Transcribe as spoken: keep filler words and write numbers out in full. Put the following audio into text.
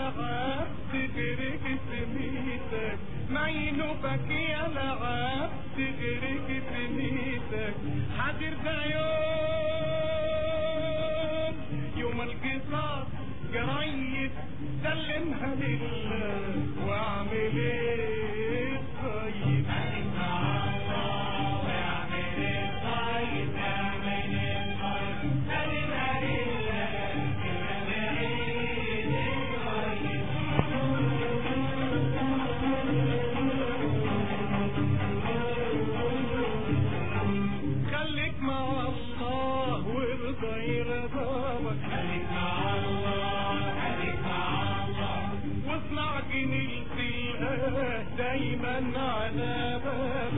عبد غيرك سميتك، معينوبك يا لعبد غيرك سميتك. حترجع يوم يوم القصاص قريب، سلمها لله واعمل ايه طيب. خليك مع الله واعمل ايه طيب، اعمل ايه طيب، سلمها لله خليك مع الله وارضى يرضاك. خليك مع الله خليك مع الله، واصنع جميل في الآه دايما على بالك.